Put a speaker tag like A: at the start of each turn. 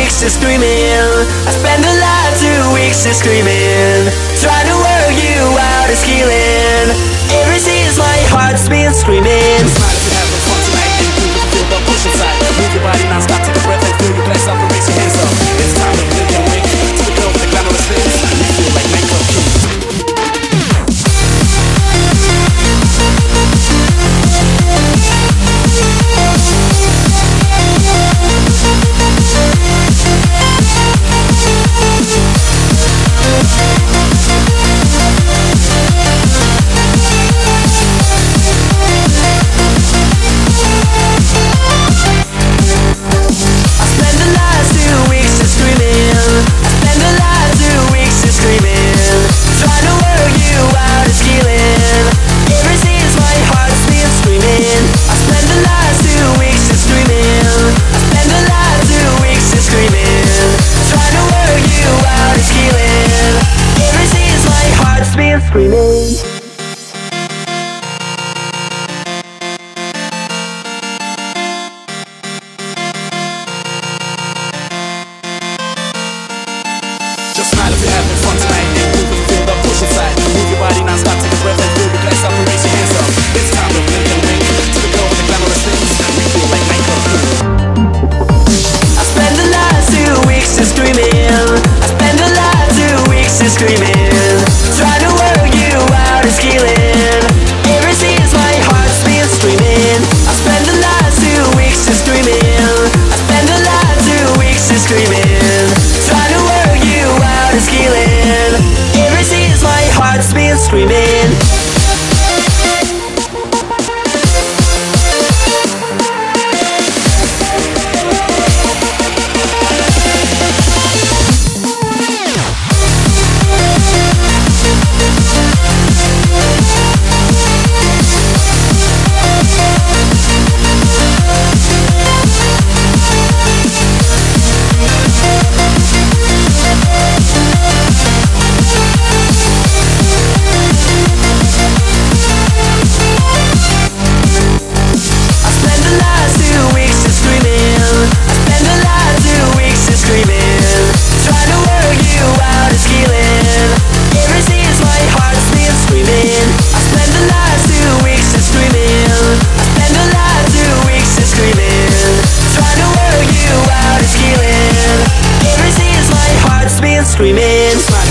A: weeks just screaming. I spend the last 2 weeks just screaming, trying to work you out of scaling. Every sees my heart's been screaming.
B: Smile if you're having fun tonight and you can feel the push inside. Move your body non-stop, take a breath and fill your glass up and raise your hands up. It's time to blink and wink to the girl with the glamorous things. You feel like makeup kings.
A: Screaming.
B: Just smile if you're having fun tonight and you can feel the push inside. Move your body non-stop, take a breath and fill your glass up and raise your hands up. It's time to blink and wink to the girl with the glamorous things. You feel like makeup kings.
A: I spend the last 2 weeks just screaming. I spend the last 2 weeks just screaming, trying to work you out of scaling. Every sees my heart's been screaming. I spend the last 2 weeks just screaming. I spend the last 2 weeks just screaming, trying to work you out of scaling. Every sees my heart's been screaming. Screaming.